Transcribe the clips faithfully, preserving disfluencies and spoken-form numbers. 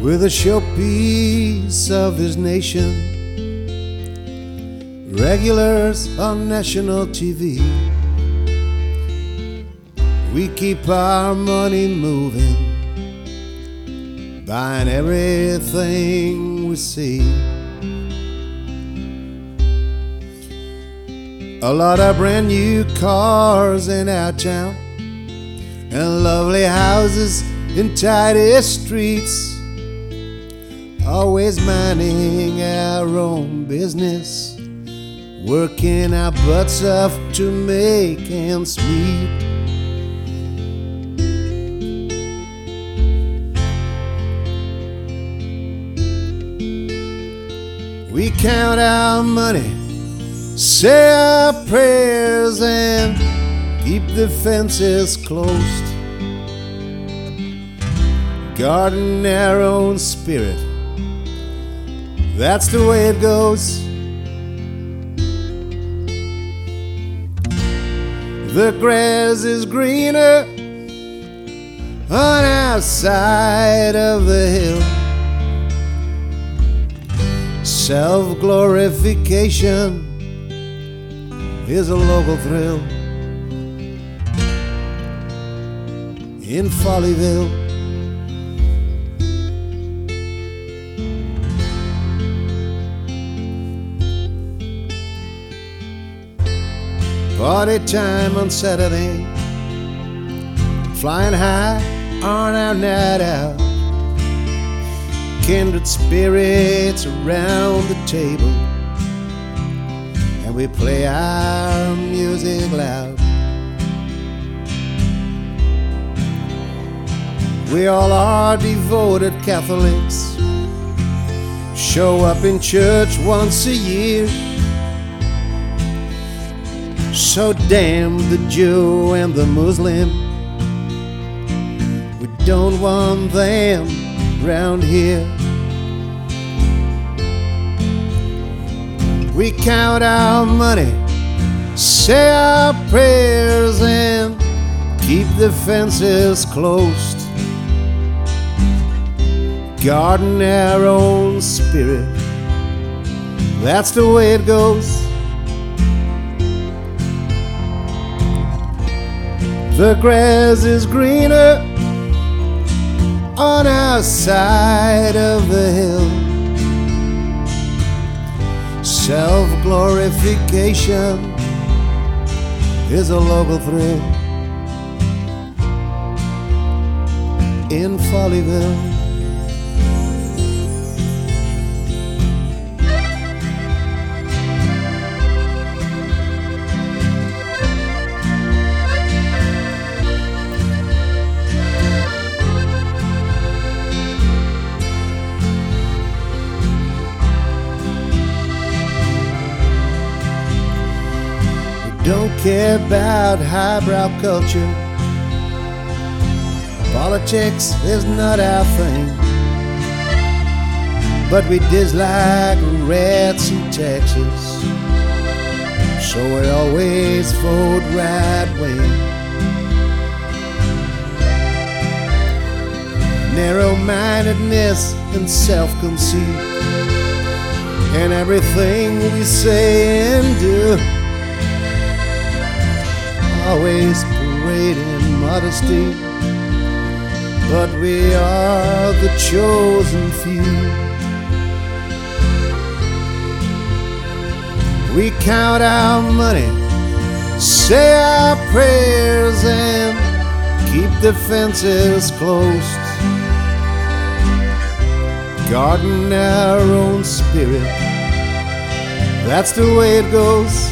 We're the showpiece of this nation, regulars on national T V. We keep our money moving, buying everything we see. A lot of brand new cars in our town, and lovely houses in tidy streets. Always minding our own business, working our butts off to make ends meet. We count our money, say our prayers, and keep the fences closed. Guarding our own spirit, that's the way it goes. The grass is greener on our side of the hill. Self-glorification is a local thrill in Follyville. Party time on Saturday, flying high on our night out. Kindred spirits around the table, and we play our music loud. We all are devoted Catholics, show up in church once a year. So damn the Jew and the Muslim, we don't want them round here. We count our money, say our prayers, and keep the fences closed. Guarding our own spirit, that's the way it goes. The grass is greener on our side of the hill. Self-glorification is a local thrill in Follyville. Don't care about highbrow culture. Politics is not our thing, but we dislike rats in Texas, so we always vote right wing. Narrow-mindedness and self-conceit in everything we say and do. Always parading modesty, but we are the chosen few. We count our money, say our prayers, and keep the fences closed. Guarding our own spirit, that's the way it goes.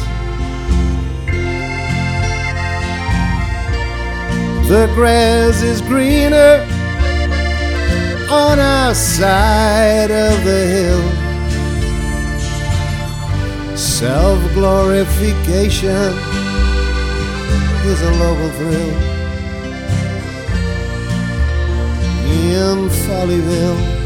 The grass is greener on our side of the hill. Self-glorification is a local thrill in Follyville.